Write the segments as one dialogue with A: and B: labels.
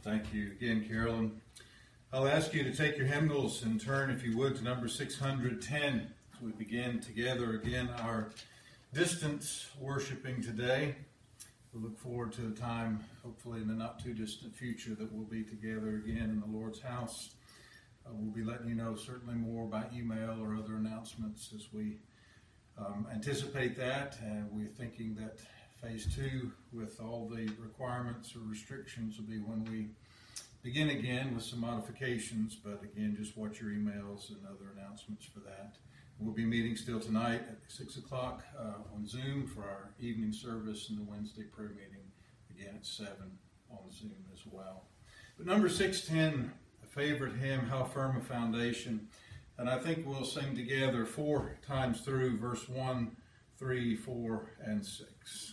A: Thank you again, Carolyn. I'll ask you to take your hymnals and turn, if you would, to number 610 as we begin together again our distance worshiping today. We look forward to a time, hopefully in the not too distant future, that we'll be together again in the Lord's house. We'll be letting you know certainly more by email or other announcements as we anticipate that. And we're thinking that Phase 2, with all the requirements or restrictions, will be when we begin again with some modifications. But again, just watch your emails and other announcements for that. We'll be meeting still tonight at 6 o'clock on Zoom for our evening service, and the Wednesday prayer meeting again at 7 on Zoom as well. But number 610, a favorite hymn, How Firm a Foundation. And I think we'll sing together 4 times through verse 1, 3, 4, and 6.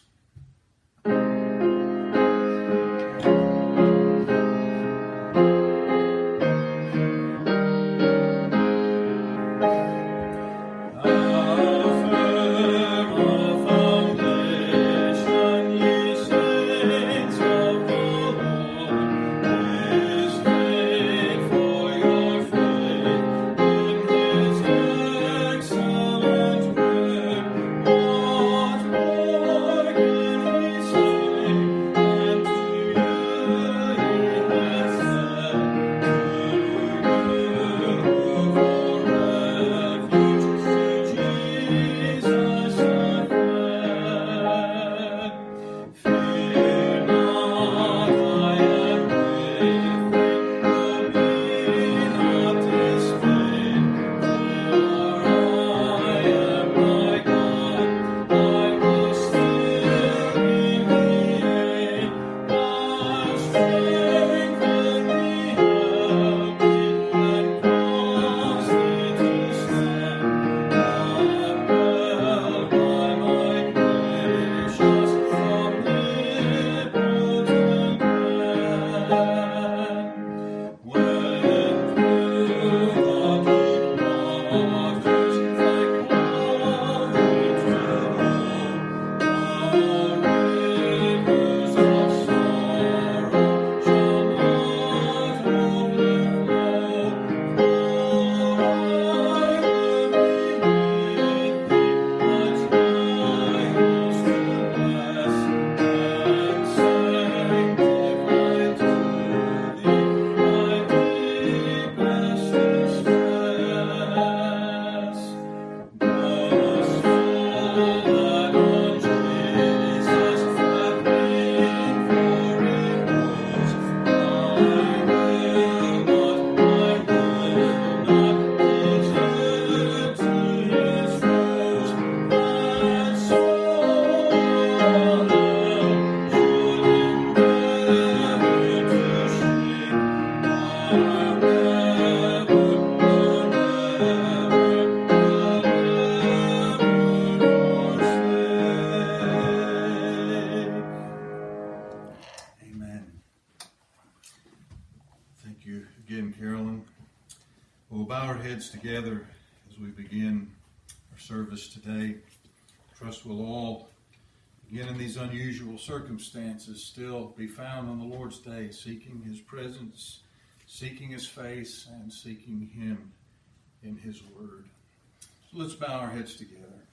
A: Together as we begin our service today. Trust we'll all, again in these unusual circumstances, still be found on the Lord's day, seeking His presence, seeking His face, and seeking Him in His Word. So let's bow our heads together.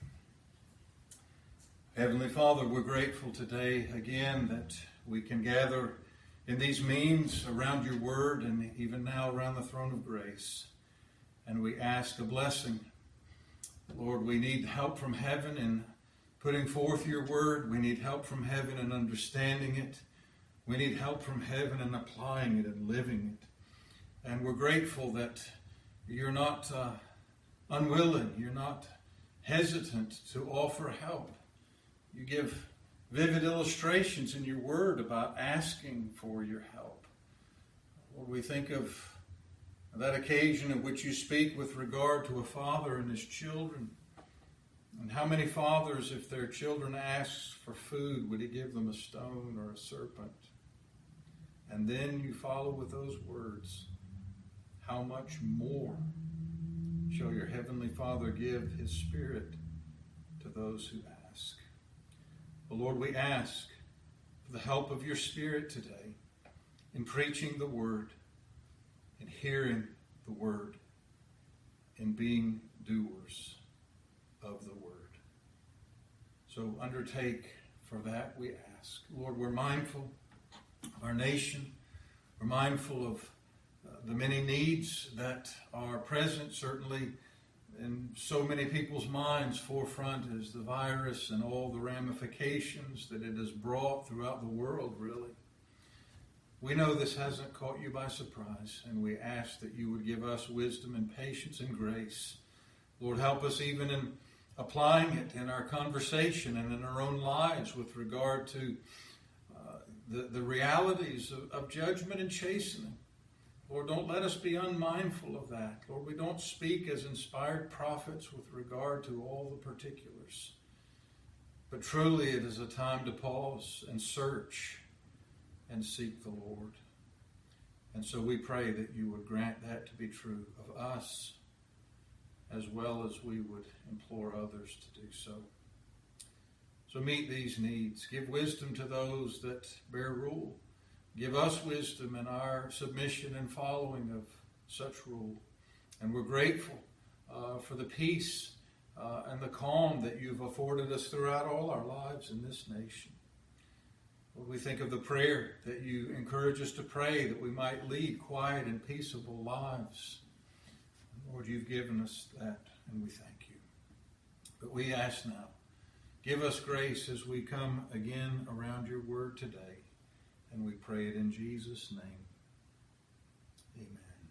A: Heavenly Father, we're grateful today again that we can gather in these means around your Word, and even now around the throne of grace. And we ask a blessing. Lord, we need help from heaven in putting forth your word. We need help from heaven in understanding it. We need help from heaven in applying it and living it. And we're grateful that you're not unwilling. You're not hesitant to offer help. You give vivid illustrations in your word about asking for your help. Lord, we think of that occasion in which you speak with regard to a father and his children. And how many fathers, if their children ask for food, would he give them a stone or a serpent? And then you follow with those words, how much more shall your heavenly Father give his Spirit to those who ask? Well, Lord, we ask for the help of your Spirit today. in preaching the word, in hearing the word, in being doers of the word. So undertake for that, we ask. Lord, we're mindful of our nation. We're mindful of the many needs that are present, certainly in so many people's minds. Forefront is the virus and all the ramifications that it has brought throughout the world, really. We know this hasn't caught you by surprise, and we ask that you would give us wisdom and patience and grace. Lord, help us even in applying it in our conversation and in our own lives with regard to the realities of judgment and chastening. Lord, don't let us be unmindful of that. Lord, we don't speak as inspired prophets with regard to all the particulars. But truly it is a time to pause and search and seek the Lord. And so we pray that you would grant that to be true of us, as well as we would implore others to do so. So meet these needs. Give wisdom to those that bear rule. Give us wisdom in our submission and following of such rule. And we're grateful for the peace and the calm that you've afforded us throughout all our lives in this nation. Lord, we think of the prayer that you encourage us to pray, that we might lead quiet and peaceable lives. Lord, you've given us that, and we thank you. But we ask now, give us grace as we come again around your word today, and we pray it in Jesus' name. Amen.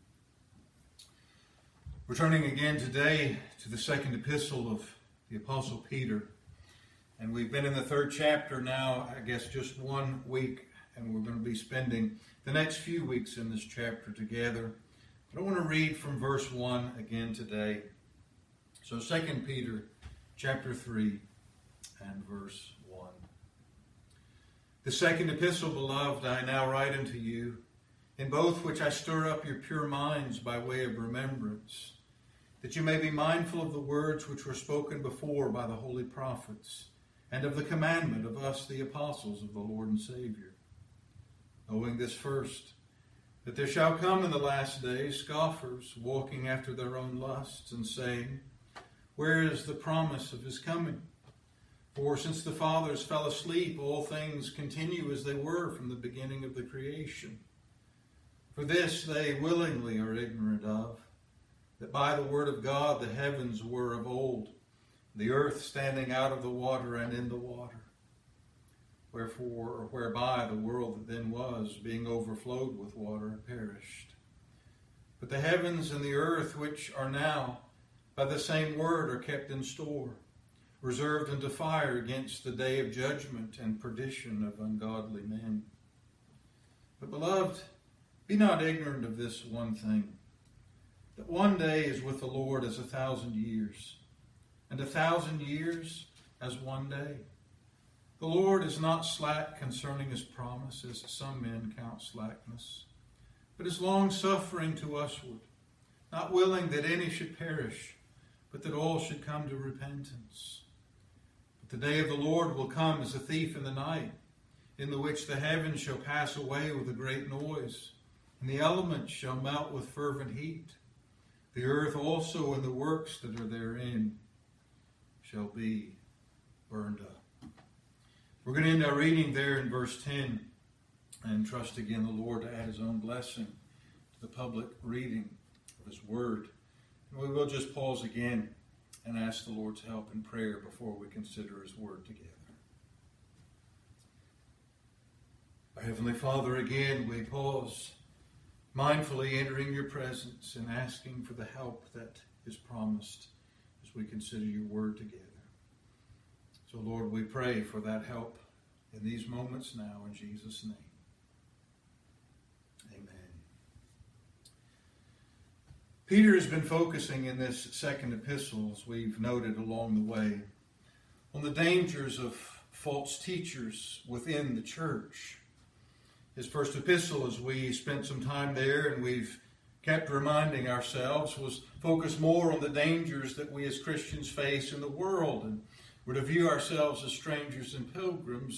A: We're turning again today to the second epistle of the Apostle Peter, and we've been in the third chapter now, I guess just 1 week, and we're going to be spending the next few weeks in this chapter together. But I want to read from verse 1 again today. So 2 Peter chapter 3 and verse 1. The second epistle, beloved, I now write unto you, in both which I stir up your pure minds by way of remembrance, that you may be mindful of the words which were spoken before by the holy prophets, and of the commandment of us the apostles of the Lord and Savior. Knowing this first, that there shall come in the last days scoffers, walking after their own lusts, and saying, where is the promise of his coming? For since the fathers fell asleep, all things continue as they were from the beginning of the creation. For this they willingly are ignorant of, that by the word of God the heavens were of old, the earth standing out of the water and in the water. Wherefore, or whereby the world that then was, being overflowed with water, perished. But the heavens and the earth which are now, by the same word, are kept in store, reserved unto fire against the day of judgment and perdition of ungodly men. But, beloved, be not ignorant of this one thing, that one day is with the Lord as 1,000 years, and 1,000 years as one day. The Lord is not slack concerning his promise, as some men count slackness, but is long-suffering to usward, not willing that any should perish, but that all should come to repentance. But the day of the Lord will come as a thief in the night, in the which the heavens shall pass away with a great noise, and the elements shall melt with fervent heat. The earth also and the works that are therein shall be burned up. We're going to end our reading there in verse 10 and trust again the Lord to add his own blessing to the public reading of his word. And we will just pause again and ask the Lord's help in prayer before we consider his word together. Our Heavenly Father, again we pause, mindfully entering your presence and asking for the help that is promised as we consider your word together. So, Lord, we pray for that help in these moments now in Jesus' name. Amen. Peter has been focusing in this second epistle, as we've noted along the way, on the dangers of false teachers within the church. His first epistle, as we spent some time there and we've kept reminding ourselves, was focused more on the dangers that we as Christians face in the world, and we're to view ourselves as strangers and pilgrims,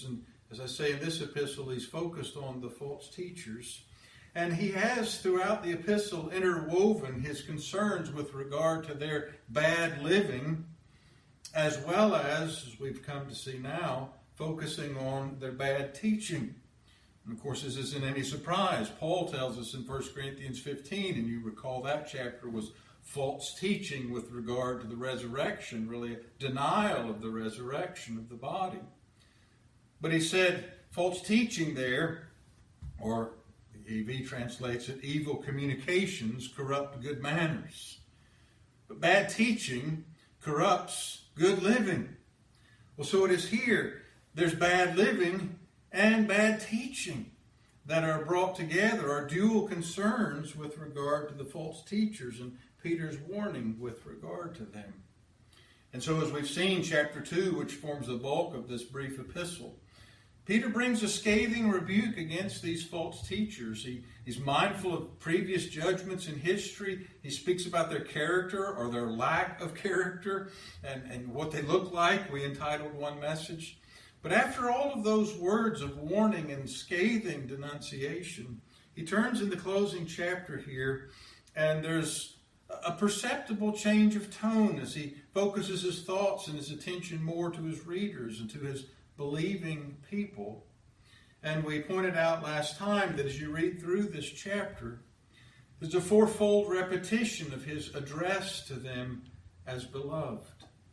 A: As I say in this epistle, he's focused on the false teachers. And he has, throughout the epistle, interwoven his concerns with regard to their bad living, as well as we've come to see now, focusing on their bad teaching. And of course, this isn't any surprise. Paul tells us in 1 Corinthians 15, and you recall that chapter was false teaching with regard to the resurrection, really a denial of the resurrection of the body. But he said false teaching there, or the EV translates it, evil communications corrupt good manners. But bad teaching corrupts good living. Well, so it is here. There's bad living and bad teaching that are brought together, are dual concerns with regard to the false teachers and Peter's warning with regard to them. And so as we've seen, chapter 2, which forms the bulk of this brief epistle, Peter brings a scathing rebuke against these false teachers. He's mindful of previous judgments in history. He speaks about their character or their lack of character and what they look like. We entitled one message. But after all of those words of warning and scathing denunciation, he turns in the closing chapter here, and there's a perceptible change of tone as he focuses his thoughts and his attention more to his readers and to his believing people. And we pointed out last time that as you read through this chapter, there's a fourfold repetition of his address to them as beloved.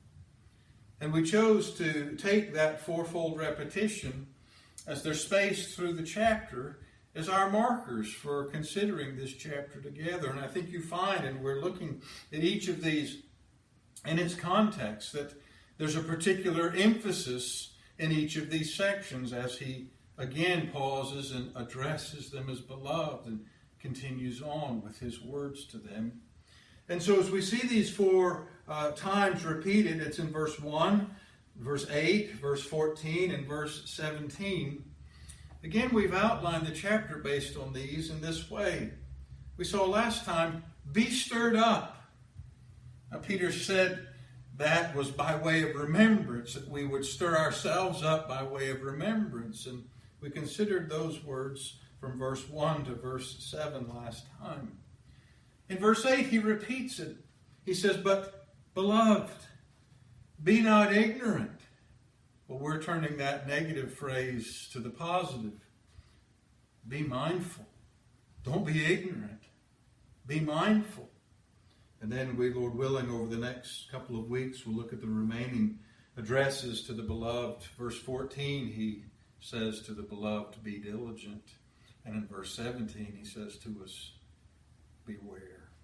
A: And we chose to take that fourfold repetition as they're spaced through the chapter as our markers for considering this chapter together. And I think you find, and we're looking at each of these in its context, that there's a particular emphasis in each of these sections as he again pauses and addresses them as beloved and continues on with his words to them. And so as we see these four times repeated, it's in verse 1, verse 8, verse 14, and verse 17. Again, we've outlined the chapter based on these in this way. We saw last time, be stirred up. Now, Peter said that was by way of remembrance, that we would stir ourselves up by way of remembrance. And we considered those words from verse 1 to verse 7 last time. In verse 8, he repeats it. He says, but beloved, be not ignorant. Well, we're turning that negative phrase to the positive. Be mindful. Don't be ignorant. Be mindful. And then we, Lord willing, over the next couple of weeks, we'll look at the remaining addresses to the beloved. Verse 14, he says to the beloved, be diligent. And in verse 17, he says to us, beware.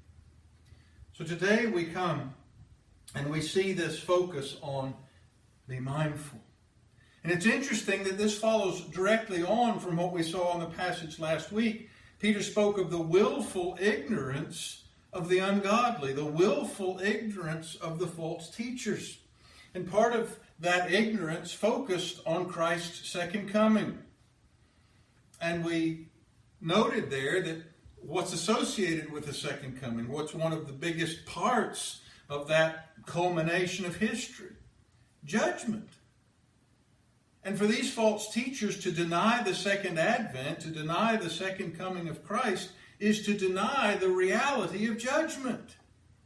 A: So today we come and we see this focus on be mindful. And it's interesting that this follows directly on from what we saw in the passage last week. Peter spoke of the willful ignorance of the ungodly, the willful ignorance of the false teachers. And part of that ignorance focused on Christ's second coming. And we noted there that what's associated with the second coming, what's one of the biggest parts of that culmination of history? Judgment. And for these false teachers to deny the second advent, to deny the second coming of Christ, is to deny the reality of judgment.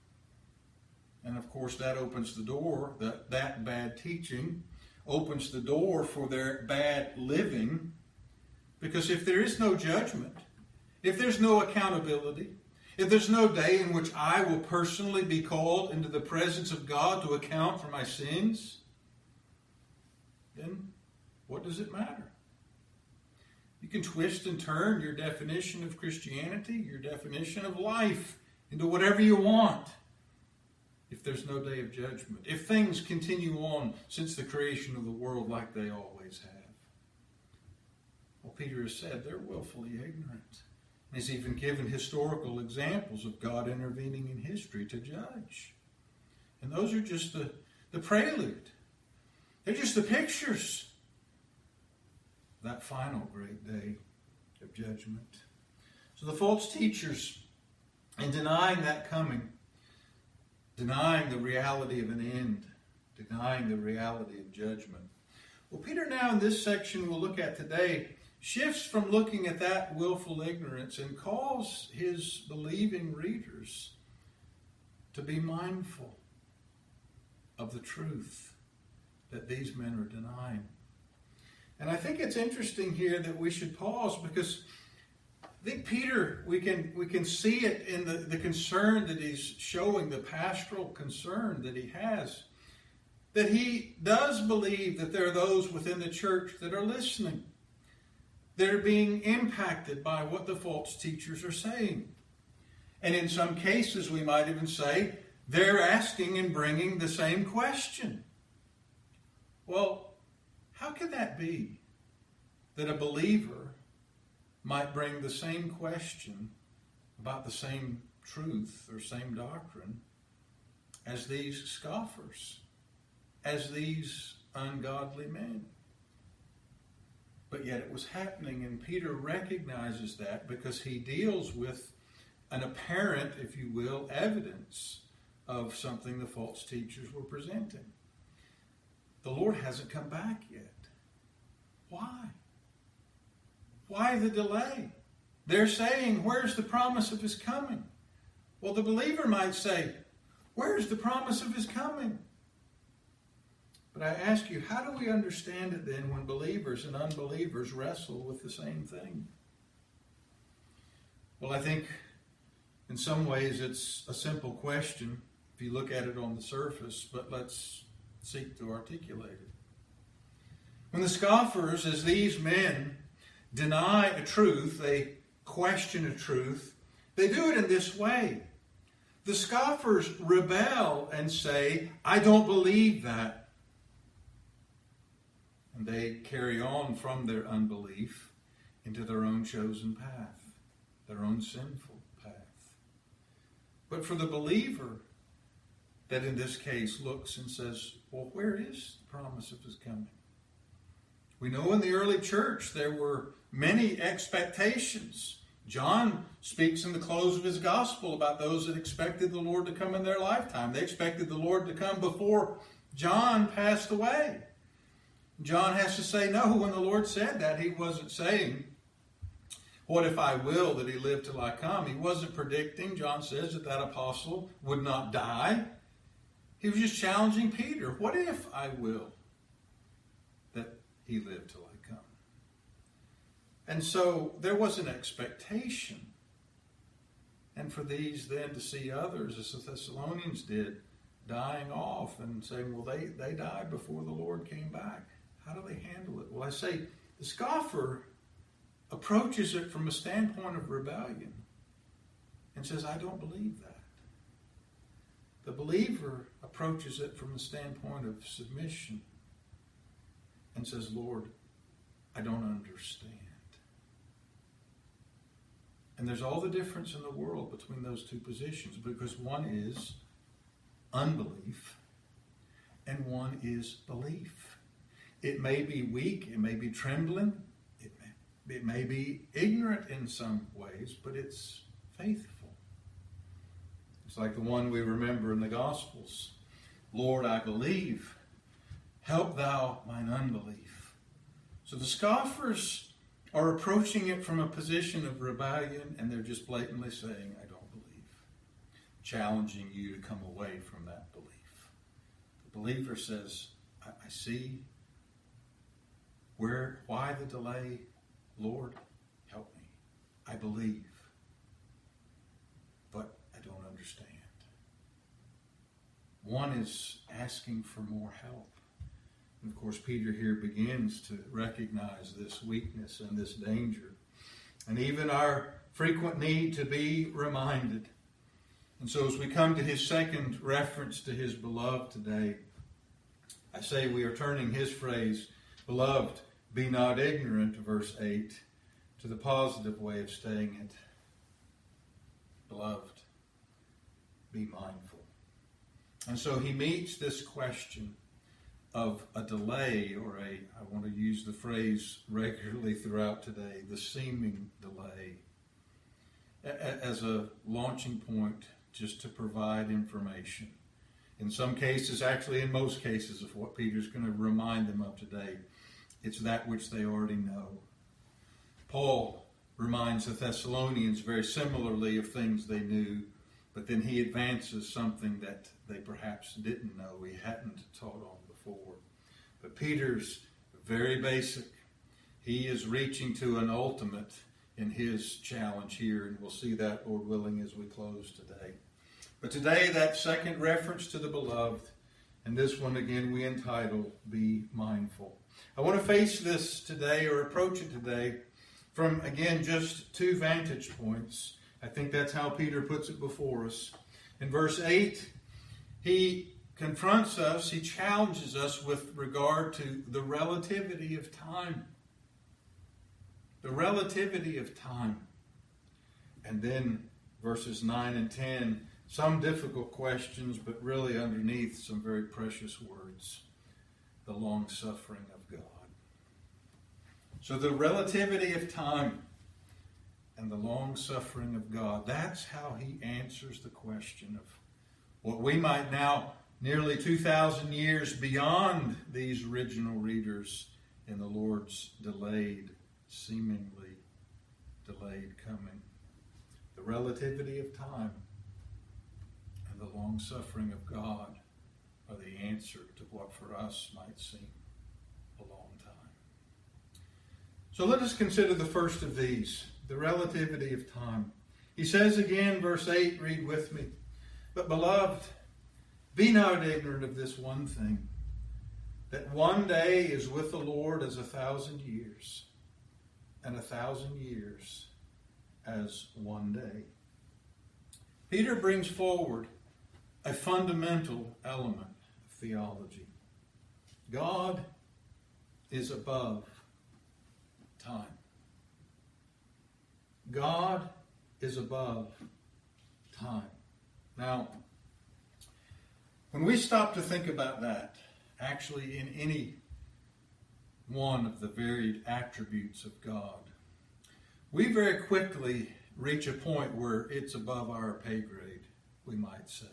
A: And of course that opens the door, that bad teaching opens the door for their bad living. Because if there is no judgment, if there's no accountability, if there's no day in which I will personally be called into the presence of God to account for my sins, then what does it matter? You can twist and turn your definition of Christianity, your definition of life, into whatever you want if there's no day of judgment, if things continue on since the creation of the world like they always have. Well, Peter has said they're willfully ignorant. And he's even given historical examples of God intervening in history to judge. And those are just the prelude. They're just the pictures of that final great day of judgment. So the false teachers, in denying that coming, denying the reality of an end, denying the reality of judgment, Well, Peter now in this section we'll look at today shifts from looking at that willful ignorance and calls his believing readers to be mindful of the truth that these men are denying. And I think it's interesting here that we should pause, because I think Peter, we can see it in the concern that he's showing, the pastoral concern that he has, that he does believe that there are those within the church that are listening, that are being impacted by what the false teachers are saying. And in some cases, we might even say, they're asking and bringing the same question. Well, how can that be that a believer might bring the same question about the same truth or same doctrine as these scoffers, as these ungodly men? But yet it was happening, and Peter recognizes that because he deals with an apparent, if you will, evidence of something the false teachers were presenting. The Lord hasn't come back yet. Why? Why the delay? They're saying, where's the promise of his coming? Well, the believer might say, where's the promise of his coming? But I ask you, how do we understand it then when believers and unbelievers wrestle with the same thing? Well, I think in some ways it's a simple question if you look at it on the surface, but let's seek to articulate it. When the scoffers, as these men, deny a truth, they question a truth, they do it in this way. The scoffers rebel and say, I don't believe that. And they carry on from their unbelief into their own chosen path, their own sinful path. But for the believer, that in this case looks and says, well, where is the promise of his coming? We know in the early church there were many expectations. John speaks in the close of his gospel about those that expected the Lord to come in their lifetime. They expected the Lord to come before John passed away. John has to say, no, when the Lord said that, he wasn't saying, what if I will that he live till I come? He wasn't predicting, John says, that apostle would not die. He was just challenging Peter. What if I will that he live till I come? And so there was an expectation. And for these then to see others, as the Thessalonians did, dying off and saying, well, they died before the Lord came back. How do they handle it? Well, I say the scoffer approaches it from a standpoint of rebellion and says, I don't believe that. The believer approaches it from a standpoint of submission and says, Lord, I don't understand. And there's all the difference in the world between those two positions, because one is unbelief and one is belief. It may be weak, it may be trembling, it may be ignorant in some ways, but it's faithful. It's like the one we remember in the Gospels. Lord, I believe. Help thou mine unbelief. So the scoffers are approaching it from a position of rebellion, and they're just blatantly saying, I don't believe. Challenging you to come away from that belief. The believer says, I see. Why the delay? Lord, help me. I believe. But I don't understand. One is asking for more help. And of course, Peter here begins to recognize this weakness and this danger, and even our frequent need to be reminded. And so as we come to his second reference to his beloved today, I say we are turning his phrase, beloved, be not ignorant, verse 8, to the positive way of saying it. Beloved, be mindful. And so he meets this question of a delay, or I want to use the phrase regularly throughout today, the seeming delay, as a launching point just to provide information. In some cases, actually in most cases, of what Peter's going to remind them of today. It's that which they already know. Paul reminds the Thessalonians very similarly of things they knew, but then he advances something that they perhaps didn't know, he hadn't taught on before. But Peter's very basic. He is reaching to an ultimate in his challenge here, and we'll see that, Lord willing, as we close today. But today, that second reference to the beloved, and this one again we entitle, Be Mindful. I want to face this today, or approach it today, from, again, just two vantage points. I think that's how Peter puts it before us. In verse 8, he confronts us, he challenges us with regard to the relativity of time. The relativity of time. And then verses 9 and 10, some difficult questions, but really underneath some very precious words. The long-suffering of God. So the relativity of time and the long-suffering of God, that's how he answers the question of what we might now, nearly 2,000 years beyond these original readers in the Lord's seemingly delayed coming. The relativity of time and the long-suffering of God are the answer to what for us might seem a long time. So let us consider the first of these, the relativity of time. He says again, verse 8, read with me, "But beloved, be not ignorant of this one thing, that one day is with the Lord as 1,000 years, and 1,000 years as one day." Peter brings forward a fundamental element of theology. God is above time. God is above time. Now, when we stop to think about that, actually in any one of the varied attributes of God, we very quickly reach a point where it's above our pay grade, we might say.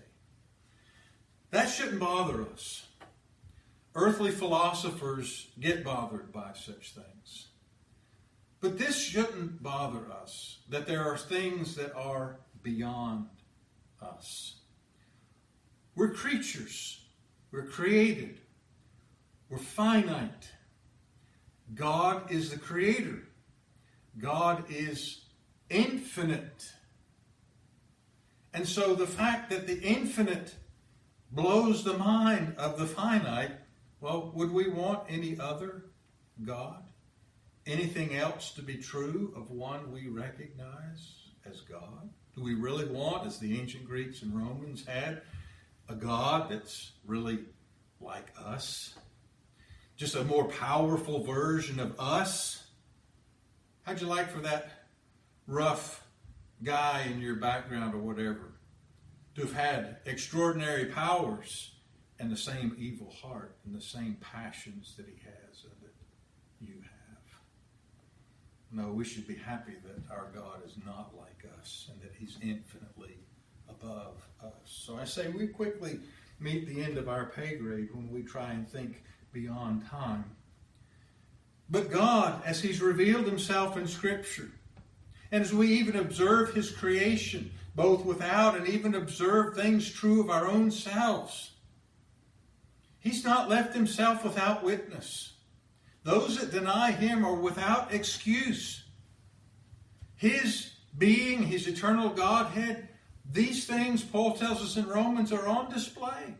A: That shouldn't bother us. Earthly philosophers get bothered by such things. But this shouldn't bother us, that there are things that are beyond us. We're creatures. We're created. We're finite. God is the creator. God is infinite. And so the fact that the infinite blows the mind of the finite, well, would we want any other God? Anything else to be true of one we recognize as God? Do we really want, as the ancient Greeks and Romans had, a God that's really like us? Just a more powerful version of us? How'd you like for that rough guy in your background or whatever to have had extraordinary powers and the same evil heart and the same passions that he has and that you have? No, we should be happy that our God is not like us and that he's infinitely above us. So I say we quickly meet the end of our pay grade when we try and think beyond time. But God, as he's revealed himself in Scripture, and as we even observe his creation, both without and even observe things true of our own selves, he's not left himself without witness. Those that deny him are without excuse. His being, his eternal Godhead, these things, Paul tells us in Romans, are on display.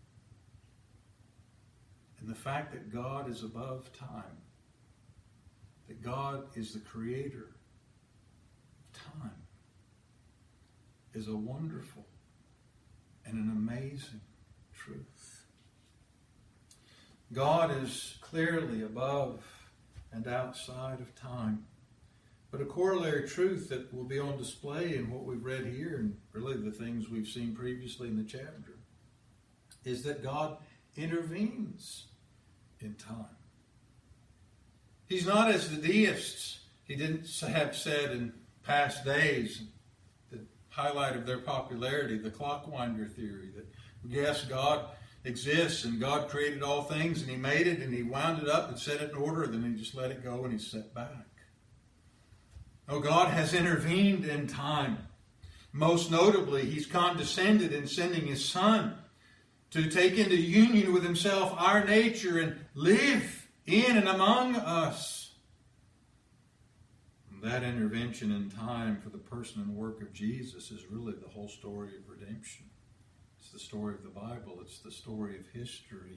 A: And the fact that God is above time, that God is the creator of time, is a wonderful and an amazing truth. God is clearly above and outside of time. But a corollary truth that will be on display in what we've read here, and really the things we've seen previously in the chapter, is that God intervenes in time. He's not as the deists. He didn't have said in past days, the highlight of their popularity, the clockwinder theory, that yes, God exists, and God created all things, and He made it, and He wound it up and set it in order, and then He just let it go, and He set back. Oh, God has intervened in time. Most notably, He's condescended in sending His Son to take into union with Himself our nature and live in and among us. And that intervention in time for the person and work of Jesus is really the whole story of redemption. It's the story of the Bible. It's the story of history.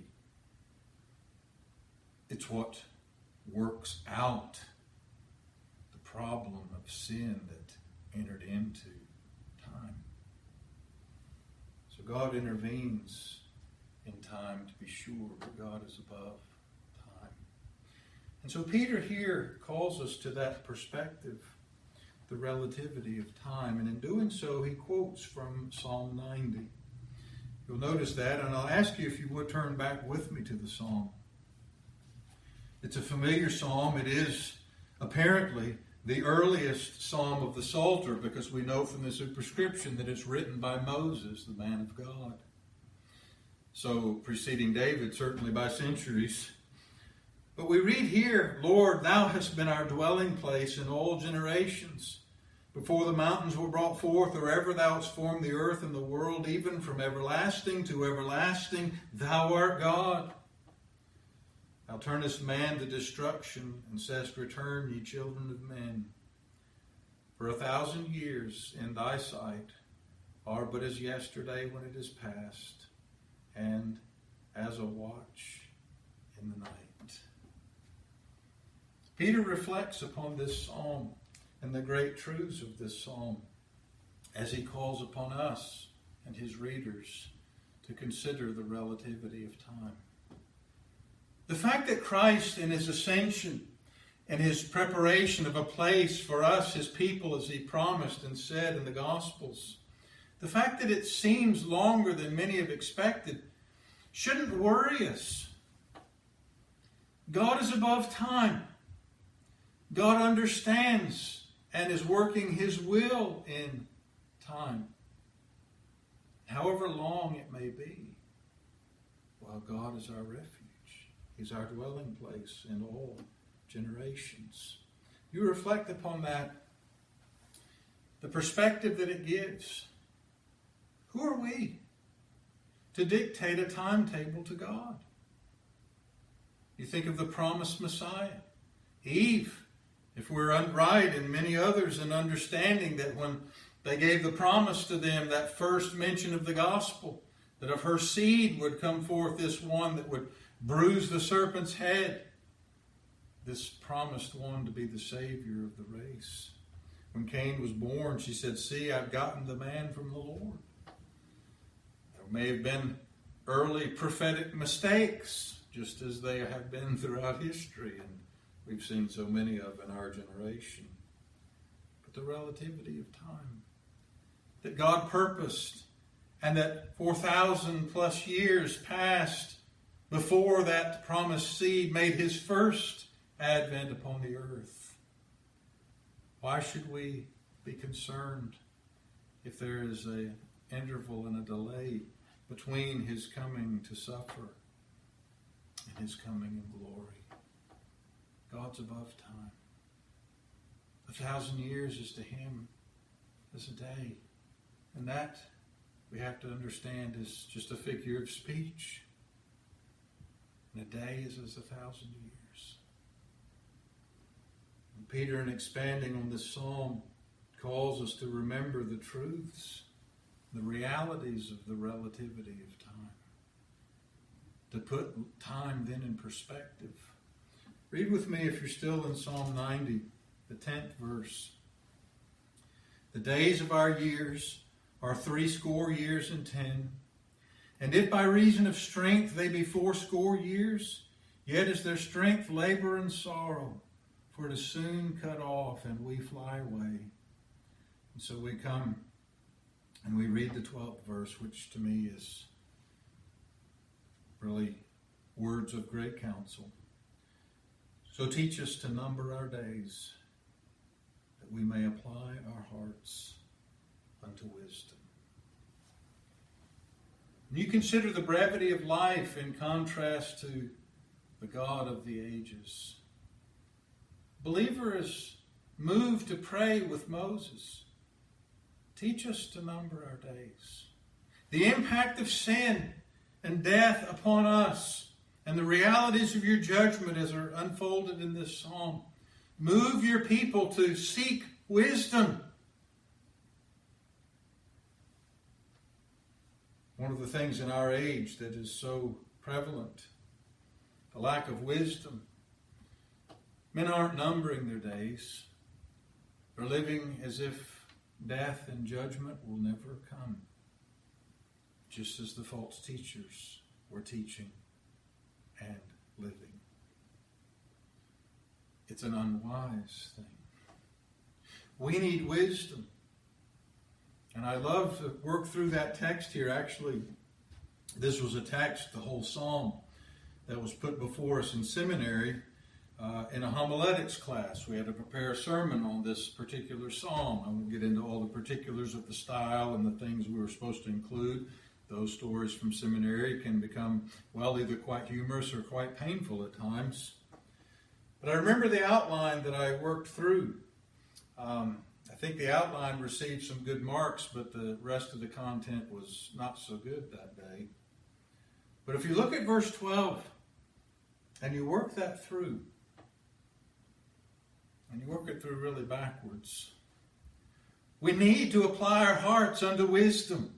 A: It's what works out the problem of sin that entered into time. So God intervenes in time, to be sure, but God is above time. And so Peter here calls us to that perspective, the relativity of time. And in doing so, he quotes from Psalm 90. You'll notice that, and I'll ask you if you would turn back with me to the psalm. It's a familiar psalm. It is apparently the earliest psalm of the Psalter, because we know from the superscription that it's written by Moses, the man of God. So preceding David, certainly by centuries. But we read here, Lord, Thou hast been our dwelling place in all generations. Before the mountains were brought forth, or ever Thou hast formed the earth and the world, even from everlasting to everlasting, Thou art God. Thou turnest man to destruction, and sayest, Return, ye children of men. For 1,000 years in Thy sight are but as yesterday when it is past, and as a watch in the night. Peter reflects upon this psalm and the great truths of this psalm as he calls upon us and his readers to consider the relativity of time. The fact that Christ in his ascension and his preparation of a place for us, his people, as he promised and said in the Gospels, the fact that it seems longer than many have expected shouldn't worry us. God is above time. God understands and is working his will in time, however long it may be. While God is our refuge. He's our dwelling place in all generations. You reflect upon that, the perspective that it gives. Who are we to dictate a timetable to God? You think of the promised Messiah, Eve, if we're right, and many others in understanding that when they gave the promise to them, that first mention of the gospel, that of her seed would come forth this one that would bruise the serpent's head, this promised one to be the Savior of the race. When Cain was born, she said, See, I've gotten the man from the Lord. There may have been early prophetic mistakes, just as they have been throughout history, and we've seen so many of in our generation. But the relativity of time, that God purposed, and that 4,000 plus years passed before that promised seed made his first advent upon the earth. Why should we be concerned if there is an interval and a delay between his coming to suffer and his coming in glory? God's above time. 1,000 years is to him as a day. And that, we have to understand, is just a figure of speech. And a day is as 1,000 years. And Peter, in expanding on this psalm, calls us to remember the truths, the realities of the relativity of time. To put time then in perspective. Read with me, if you're still in Psalm 90, the 10th verse. The days of our years are 80 years and 10. And if by reason of strength they be 80 years, yet is their strength labor and sorrow, for it is soon cut off, and we fly away. And so we come and we read the 12th verse, which to me is really words of great counsel. So teach us to number our days, that we may apply our hearts unto wisdom. And you consider the brevity of life in contrast to the God of the ages. Believer is moved to pray with Moses. Teach us to number our days. The impact of sin and death upon us and the realities of your judgment as are unfolded in this psalm. Move your people to seek wisdom. One of the things in our age that is so prevalent, the lack of wisdom. Men aren't numbering their days. They're living as if death and judgment will never come, just as the false teachers were teaching and living. It's an unwise thing. We need wisdom. And I love to work through that text here. Actually, this was a text, the whole psalm, that was put before us in seminary in a homiletics class. We had to prepare a sermon on this particular psalm. I won't get into all the particulars of the style and the things we were supposed to include. Those stories from seminary can become, well, either quite humorous or quite painful at times. But I remember the outline that I worked through. I think the outline received some good marks, but the rest of the content was not so good that day. But if you look at verse 12 and you work that through, and you work it through really backwards, we need to apply our hearts unto wisdom.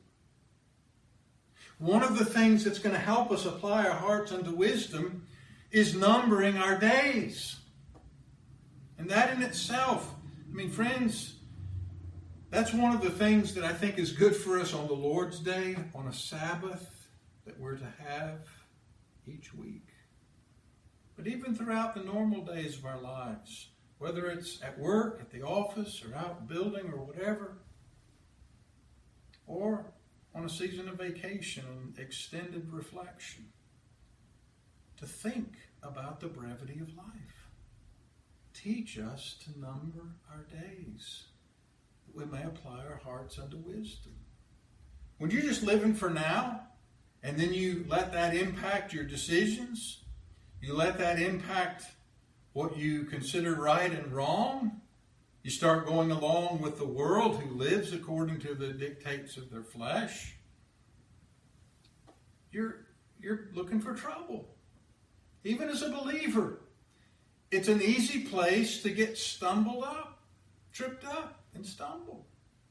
A: One of the things that's going to help us apply our hearts unto wisdom is numbering our days. And that in itself, I mean, friends, that's one of the things that I think is good for us on the Lord's Day, on a Sabbath that we're to have each week. But even throughout the normal days of our lives, whether it's at work, at the office, or out building, or whatever, or on a season of vacation and extended reflection, to think about the brevity of life. Teach us to number our days, that we may apply our hearts unto wisdom. When you're just living for now, and then you let that impact your decisions, you let that impact what you consider right and wrong, you start going along with the world who lives according to the dictates of their flesh, you're looking for trouble. Even as a believer, it's an easy place to get stumbled up, tripped up, and stumble.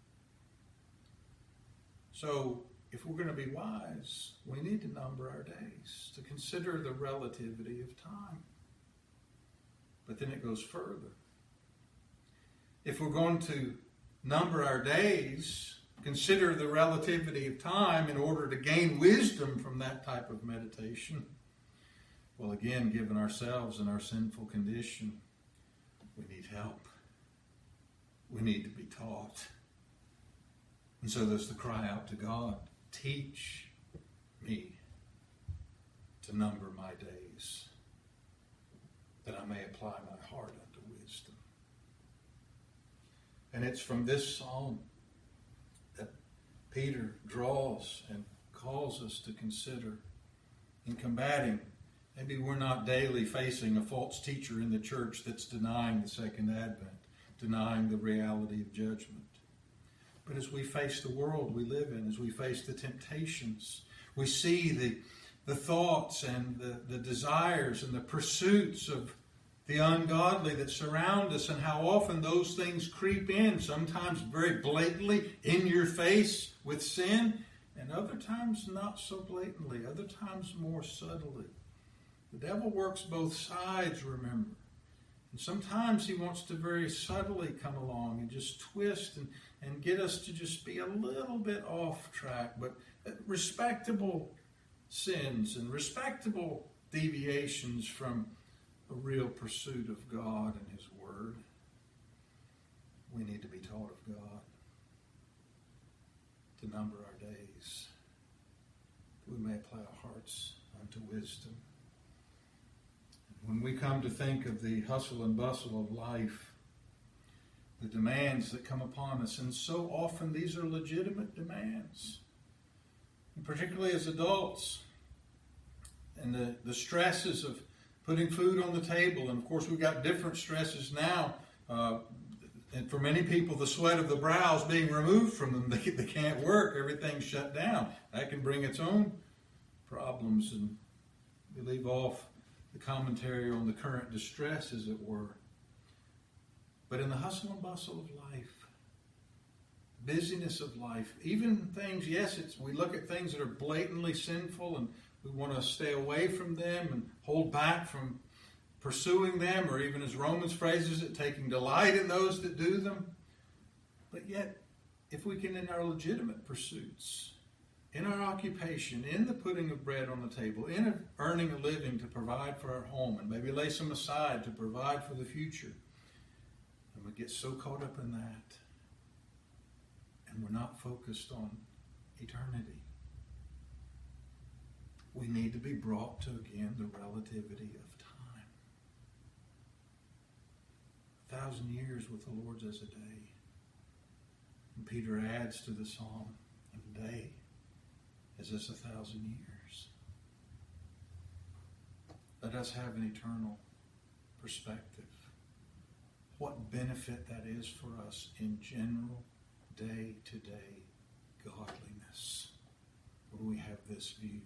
A: So, if we're going to be wise, we need to number our days, to consider the relativity of time. But then it goes further. If we're going to number our days, consider the relativity of time in order to gain wisdom from that type of meditation, well, again, given ourselves and our sinful condition, we need help. We need to be taught. And so there's the cry out to God, teach me to number my days, that I may apply my heart unto wisdom. And it's from this psalm that Peter draws and calls us to consider in combating. Maybe we're not daily facing a false teacher in the church that's denying the second advent, denying the reality of judgment. But as we face the world we live in, as we face the temptations, we see the thoughts and the desires and the pursuits of the ungodly that surround us, and how often those things creep in, sometimes very blatantly in your face with sin, and other times not so blatantly, other times more subtly. The devil works both sides, remember. And sometimes he wants to very subtly come along and just twist and get us to just be a little bit off track. But respectable sins and respectable deviations from a real pursuit of God and His Word. We need to be taught of God, to number our days, that we may apply our hearts unto wisdom. When we come to think of the hustle and bustle of life, the demands that come upon us, and so often these are legitimate demands. and particularly as adults, and the stresses of putting food on the table. And of course, we've got different stresses now. And for many people, the sweat of the brow is being removed from them. They can't work. Everything's shut down. That can bring its own problems. And we leave off the commentary on the current distress, as it were. But in the hustle and bustle of life, busyness of life, even things, yes, we look at things that are blatantly sinful and we want to stay away from them and hold back from pursuing them, or even as Romans phrases it, taking delight in those that do them. But yet, if we can, in our legitimate pursuits, in our occupation, in the putting of bread on the table, in earning a living to provide for our home, and maybe lay some aside to provide for the future, and we get so caught up in that, and we're not focused on eternity, we need to be brought to, again, the relativity of time. 1,000 years with the Lord's as a day. And Peter adds to the psalm, and a day is as 1,000 years. Let us have an eternal perspective. What benefit that is for us in general, day-to-day godliness when we have this view.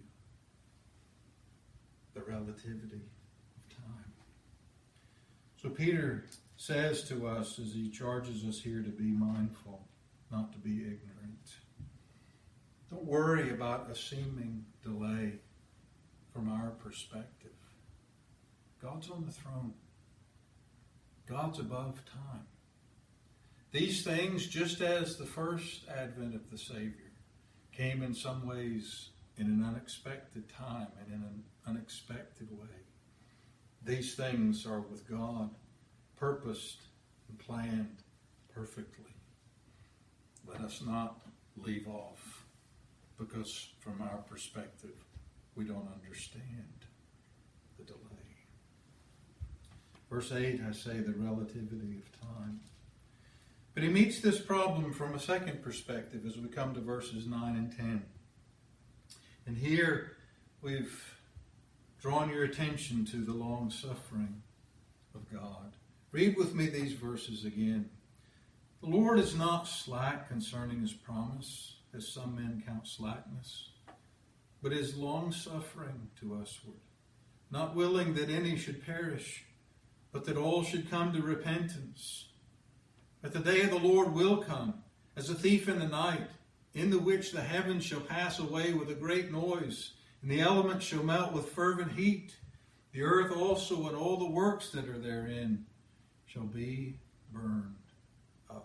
A: The relativity of time. So Peter says to us as he charges us here to be mindful, not to be ignorant. Don't worry about a seeming delay from our perspective. God's on the throne. God's above time. These things, just as the first advent of the Savior, came in some ways in an unexpected time and in an unexpected way. These things are with God, purposed and planned perfectly. Let us not leave off, because from our perspective, we don't understand the delay. Verse 8, I say the relativity of time. But he meets this problem from a second perspective as we come to verses 9 and 10. And here we've drawn your attention to the long suffering of God. Read with me these verses again. The Lord is not slack concerning his promise, as some men count slackness, but is long-suffering to usward, not willing that any should perish, but that all should come to repentance. That the day of the Lord will come, as a thief in the night, in the which the heavens shall pass away with a great noise, and the elements shall melt with fervent heat. The earth also and all the works that are therein shall be burned up.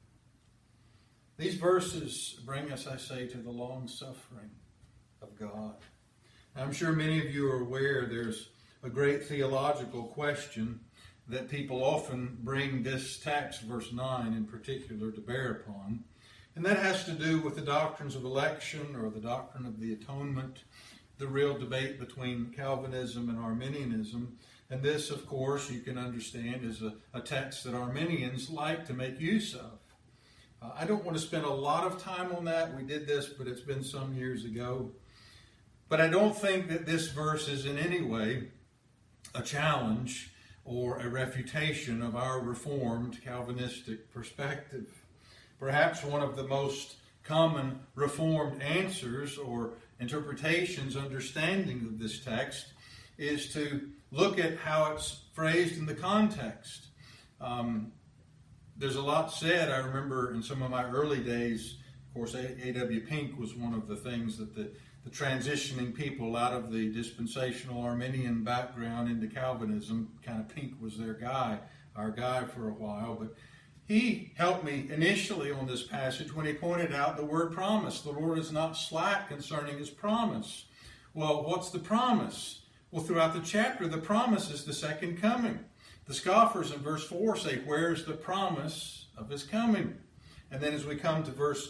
A: These verses bring us, I say, to the long suffering of God. I'm sure many of you are aware there's a great theological question that people often bring this text, verse 9 in particular, to bear upon. And that has to do with the doctrines of election or the doctrine of the atonement, the real debate between Calvinism and Arminianism. And this, of course, you can understand is a text that Arminians like to make use of. I don't want to spend a lot of time on that. We did this, but it's been some years ago. But I don't think that this verse is in any way a challenge or a refutation of our Reformed Calvinistic perspective. Perhaps one of the most common Reformed answers or interpretations, understanding of this text, is to look at how it's phrased in the context. There's a lot said. I remember in some of my early days, of course, A.W. Pink was one of the things that the transitioning people out of the dispensational Arminian background into Calvinism, kind of Pink was their guy, our guy for a while. But he helped me initially on this passage when he pointed out the word promise. The Lord is not slack concerning his promise. Well, what's the promise? Well, throughout the chapter, the promise is the second coming. The scoffers in verse 4 say, where's the promise of his coming? And then as we come to verse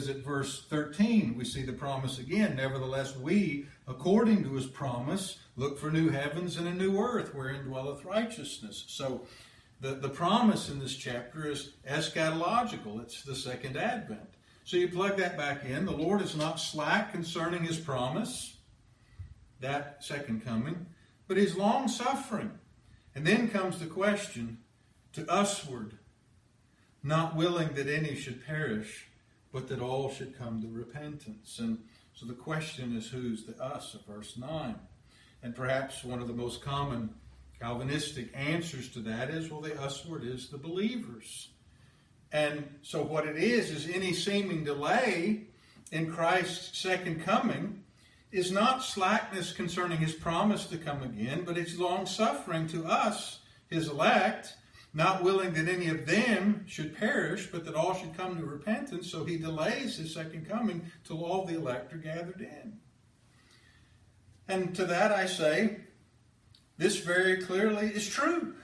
A: 13, we see the promise again. Nevertheless, we, according to his promise, look for new heavens and a new earth, wherein dwelleth righteousness. So the promise in this chapter is eschatological. It's the second advent. So you plug that back in. The Lord is not slack concerning his promise, that second coming, but he's long-suffering. And then comes the question, to usward, not willing that any should perish, but that all should come to repentance. And so the question is, who's the us of verse 9? And perhaps one of the most common Calvinistic answers to that is, well, the usward is the believers. And so what it is any seeming delay in Christ's second coming is not slackness concerning his promise to come again, but it's long-suffering to us, his elect, not willing that any of them should perish, but that all should come to repentance. So he delays his second coming till all the elect are gathered in. And to that I say, this very clearly is true.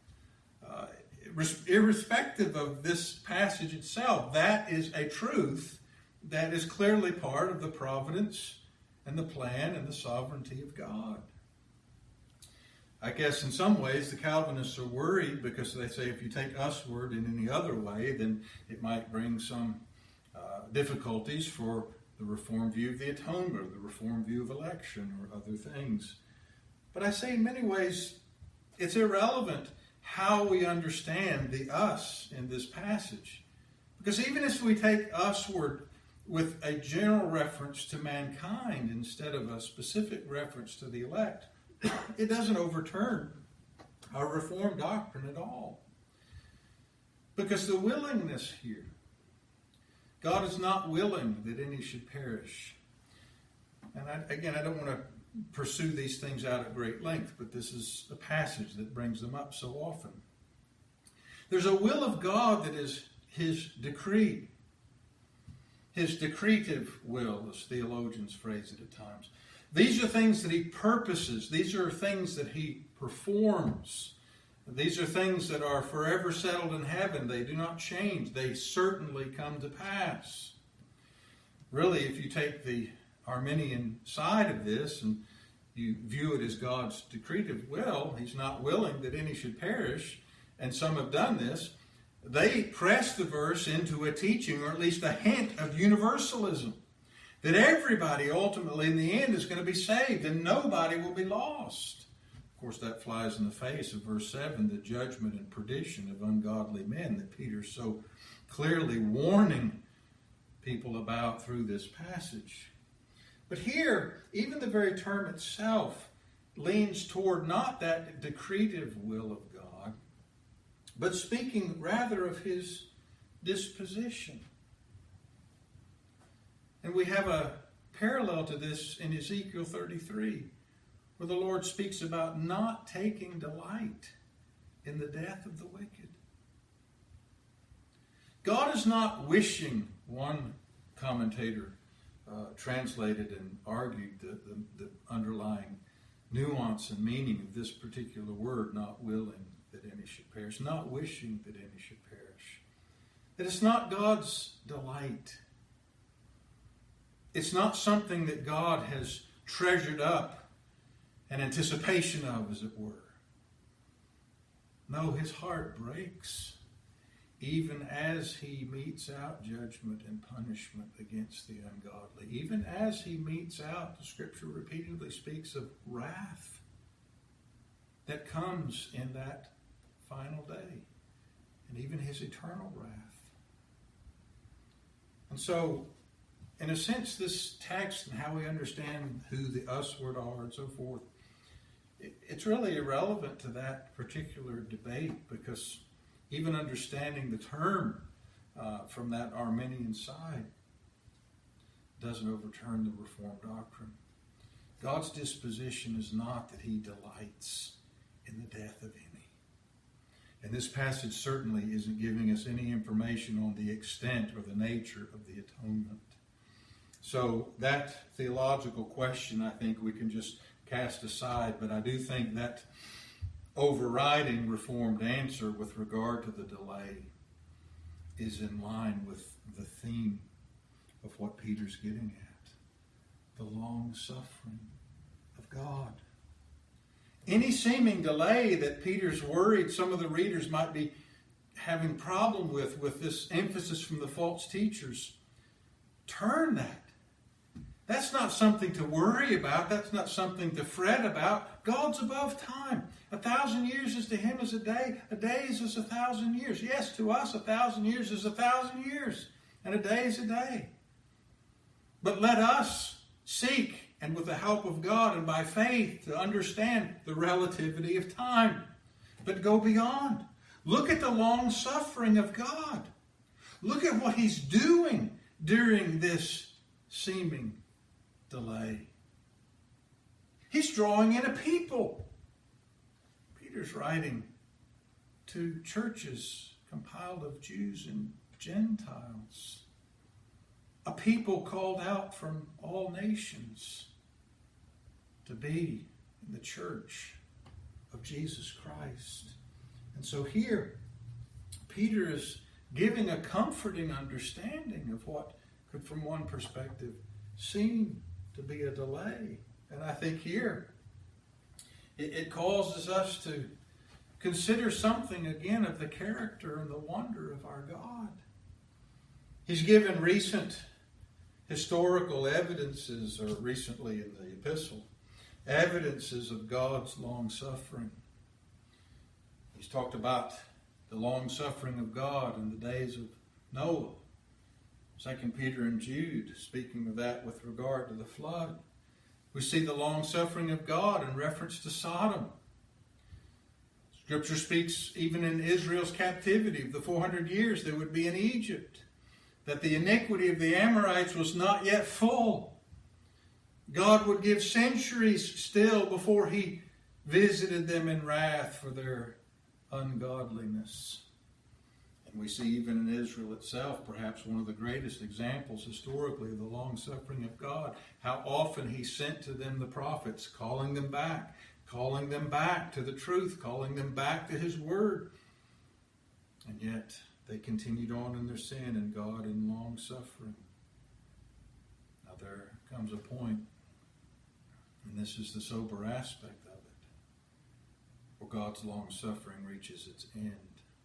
A: Irrespective of this passage itself, that is a truth that is clearly part of the providence and the plan and the sovereignty of God. I guess in some ways the Calvinists are worried because they say if you take usward in any other way, then it might bring some difficulties for the Reformed view of the atonement or the Reformed view of election or other things. But I say in many ways it's irrelevant how we understand the us in this passage. Because even if we take usward with a general reference to mankind instead of a specific reference to the elect, it doesn't overturn our Reformed doctrine at all. Because the willingness here, God is not willing that any should perish. And I don't want to pursue these things out at great length, but this is a passage that brings them up so often. There's a will of God that is his decree. His decretive will, as theologians phrase it at times. These are things that he purposes. These are things that he performs. These are things that are forever settled in heaven. They do not change. They certainly come to pass. Really, if you take the Arminian side of this and you view it as God's decretive will, he's not willing that any should perish, and some have done this, they press the verse into a teaching, or at least a hint of universalism, that everybody ultimately in the end is going to be saved and nobody will be lost. Of course, that flies in the face of verse 7, the judgment and perdition of ungodly men that Peter's so clearly warning people about through this passage. But here, even the very term itself leans toward not that decretive will of God, but speaking rather of his disposition. And we have a parallel to this in Ezekiel 33, where the Lord speaks about not taking delight in the death of the wicked. God is not wishing, one commentator translated and argued the underlying nuance and meaning of this particular word, not willing that any should perish, not wishing that any should perish. That it's not God's delight. It's not something that God has treasured up an anticipation of, as it were. No, his heart breaks even as he metes out judgment and punishment against the ungodly. Even as he metes out, the Scripture repeatedly speaks of wrath that comes in that final day, and even his eternal wrath. And so, in a sense, this text and how we understand who the usward are and so forth, it's really irrelevant to that particular debate, because even understanding the term from that Arminian side doesn't overturn the Reformed doctrine. God's disposition is not that he delights in the death of any. And this passage certainly isn't giving us any information on the extent or the nature of the atonement. So that theological question, I think we can just cast aside, but I do think that overriding Reformed answer with regard to the delay is in line with the theme of what Peter's getting at, the long suffering of God. Any seeming delay that Peter's worried some of the readers might be having problem with this emphasis from the false teachers, Turn that. That's not something to worry about. That's not something to fret about. God's above time. 1,000 years is to him as a day. A day is as 1,000 years. Yes, to us 1,000 years is 1,000 years. And a day is a day. But let us seek, and with the help of God and by faith, to understand the relativity of time. But go beyond. Look at the long suffering of God. Look at what he's doing during this seeming delay. He's drawing in a people. Peter's writing to churches compiled of Jews and Gentiles. A people called out from all nations to be in the church of Jesus Christ. And so here, Peter is giving a comforting understanding of what could, from one perspective, seem to be a delay. And I think here, it causes us to consider something again of the character and the wonder of our God. He's given recent historical evidences, or recently in the epistle, evidences of God's long suffering. He's talked about the long suffering of God in the days of Noah. 2 Peter and Jude speaking of that with regard to the flood. We see the long suffering of God in reference to Sodom. Scripture speaks even in Israel's captivity of the 400 years there would be in Egypt, that the iniquity of the Amorites was not yet full. God would give centuries still before he visited them in wrath for their ungodliness. And we see even in Israel itself, perhaps one of the greatest examples historically of the long suffering of God, how often he sent to them the prophets, calling them back to the truth, calling them back to his word. And yet they continued on in their sin, and God in long suffering. Now there comes a point, and this is the sober aspect of it, where God's long suffering reaches its end.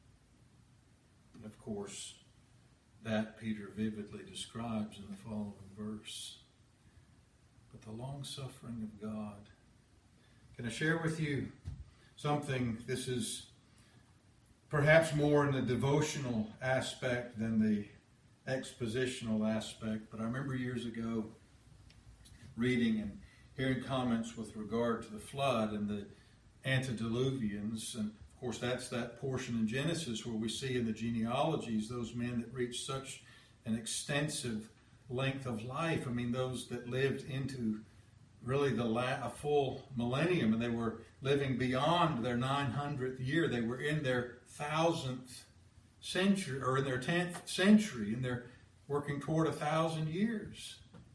A: And of course, that Peter vividly describes in the following verse. But the long suffering of God. Can I share with you something? This is perhaps more in the devotional aspect than the expositional aspect, but I remember years ago reading and hearing comments with regard to the flood and the antediluvians, and of course that's that portion in Genesis where we see in the genealogies those men that reached such an extensive length of life. I mean, those that lived into really a full millennium, and they were living beyond their 900th year. They were in their 1000th century, or in their 10th century, and they're working toward 1,000 years.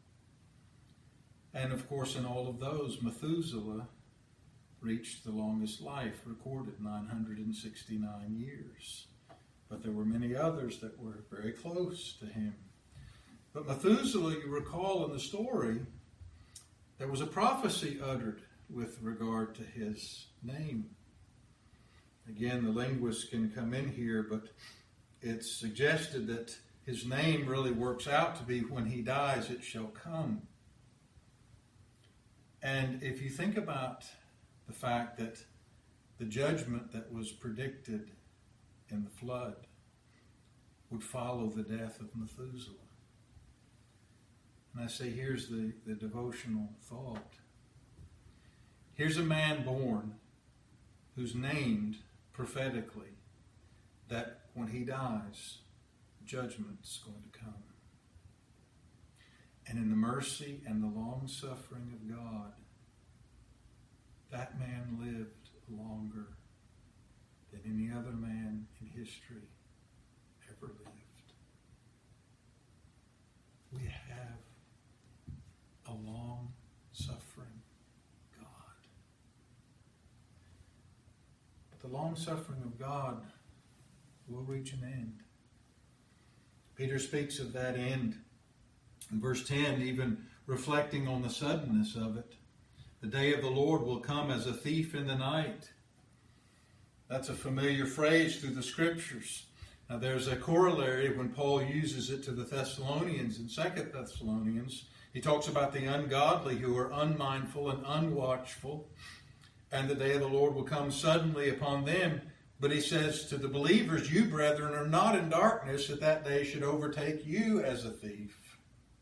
A: And of course, in all of those, Methuselah reached the longest life, recorded 969 years. But there were many others that were very close to him. But Methuselah, you recall in the story, there was a prophecy uttered with regard to his name. Again, the linguist can come in here, but it's suggested that his name really works out to be, when he dies, it shall come. And if you think about the fact that the judgment that was predicted in the flood would follow the death of Methuselah. And I say, here's the devotional thought. Here's a man born who's named prophetically that when he dies, judgment's going to come. And in the mercy and the long suffering of God, that man lived longer than any other man in history ever lived. We have a long suffering God. But the long suffering of God will reach an end. Peter speaks of that end in verse 10, even reflecting on the suddenness of it. The day of the Lord will come as a thief in the night. That's a familiar phrase through the Scriptures. Now there's a corollary when Paul uses it to the Thessalonians in 2 Thessalonians. He talks about the ungodly who are unmindful and unwatchful, and the day of the Lord will come suddenly upon them. But he says to the believers, you, brethren, are not in darkness, that day should overtake you as a thief.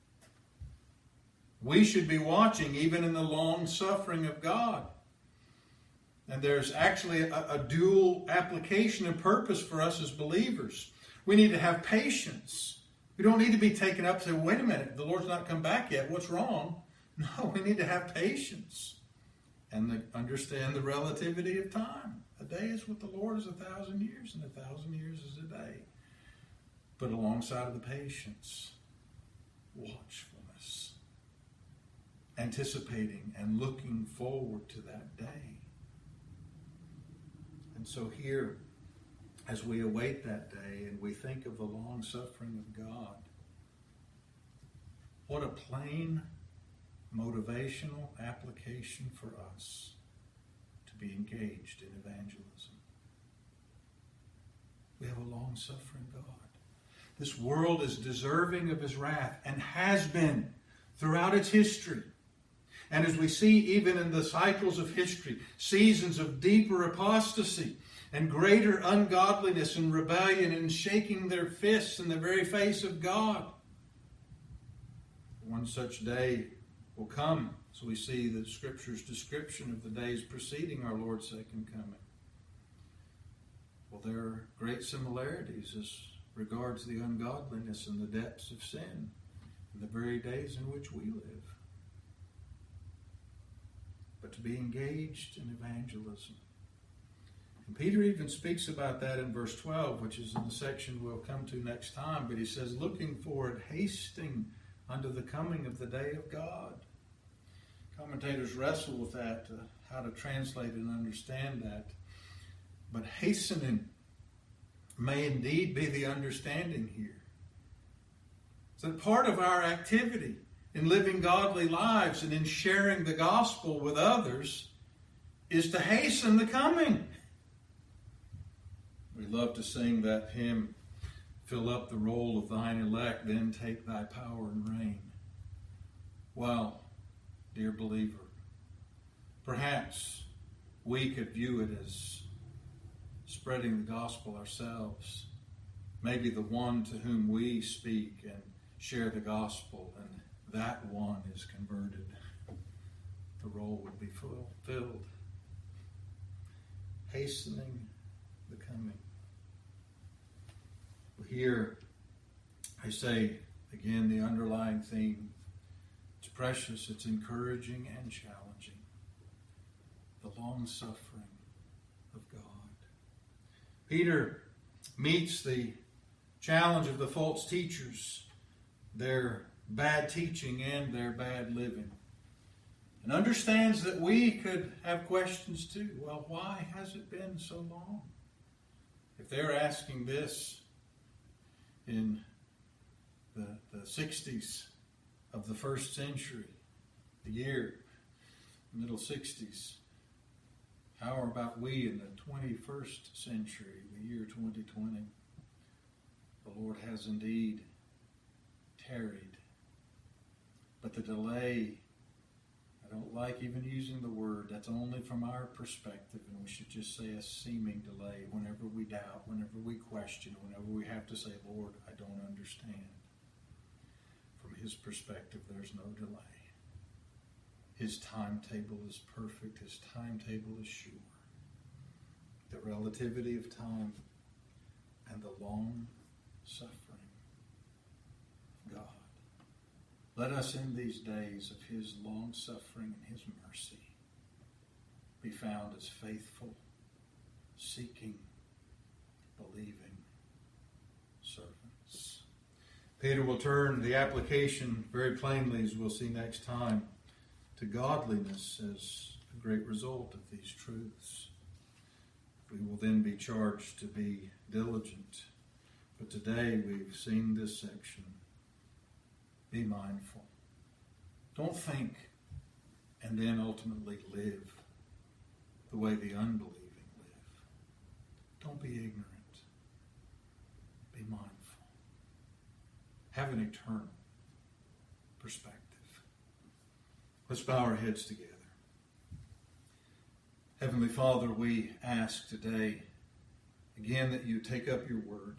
A: We should be watching even in the long suffering of God. And there's actually a dual application and purpose for us as believers. We need to have patience. We don't need to be taken up and say, wait a minute, the Lord's not come back yet. What's wrong? No, we need to have patience and understand the relativity of time. A day is with the Lord is 1,000 years, and 1,000 years is a day. But alongside of the patience, watchfulness, anticipating and looking forward to that day. And so here, as we await that day and we think of the long suffering of God, what a plain motivational application for us to be engaged in evangelism. We have a long suffering God. This world is deserving of his wrath and has been throughout its history. And as we see even in the cycles of history, seasons of deeper apostasy and greater ungodliness and rebellion and shaking their fists in the very face of God. One such day will come. So we see the Scripture's description of the days preceding our Lord's second coming. Well, there are great similarities as regards the ungodliness and the depths of sin in the very days in which we live. But to be engaged in evangelism. And Peter even speaks about that in verse 12, which is in the section we'll come to next time. But he says, looking forward, hasting unto the coming of the day of God. Commentators wrestle with that, how to translate and understand that. But hastening may indeed be the understanding here. So part of our activity in living godly lives and in sharing the gospel with others is to hasten the coming. We love to sing that hymn, fill up the roll of thine elect, then take thy power and reign. Well, dear believer, perhaps we could view it as spreading the gospel ourselves. Maybe the one to whom we speak and share the gospel, and that one is converted. The role would be filled. Hastening the coming. Here, I say, again, the underlying theme. It's precious, it's encouraging and challenging. The long suffering of God. Peter meets the challenge of the false teachers, their bad teaching and their bad living, and understands that we could have questions too. Well, why has it been so long? If they're asking this in the 60s of the first century, middle 60s, how about we in the 21st century, the year 2020? The Lord has indeed tarried. But the delay, I don't like even using the word. That's only from our perspective, and we should just say a seeming delay whenever we doubt, whenever we question, whenever we have to say, Lord, I don't understand. From his perspective, there's no delay. His timetable is perfect. His timetable is sure. The relativity of time and the long suffering of God. Let us in these days of his long suffering and his mercy be found as faithful, seeking, believing servants. Peter will turn the application very plainly, as we'll see next time, to godliness as a great result of these truths. We will then be charged to be diligent. But today we've seen this section. Be mindful. Don't think and then ultimately live the way the unbelieving live. Don't be ignorant. have an eternal perspective. Let's bow our heads together. Heavenly Father, we ask today, again, that you take up your word.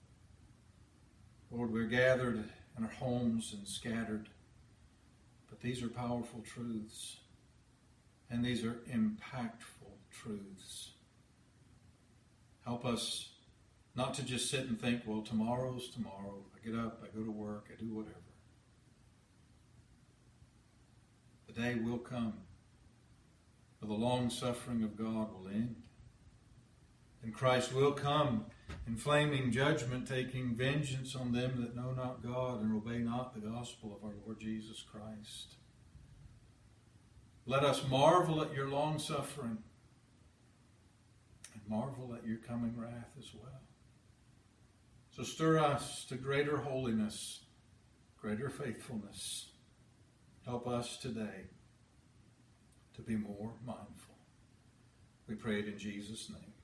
A: Lord, we're gathered in our homes and scattered, but these are powerful truths, and these are impactful truths. Help us not to just sit and think, well, tomorrow's tomorrow. I get up, I go to work, I do whatever. The day will come where the long suffering of God will end. And Christ will come in flaming judgment, taking vengeance on them that know not God and obey not the gospel of our Lord Jesus Christ. Let us marvel at your long suffering and marvel at your coming wrath as well. So stir us to greater holiness, greater faithfulness. Help us today to be more mindful. We pray it in Jesus' name.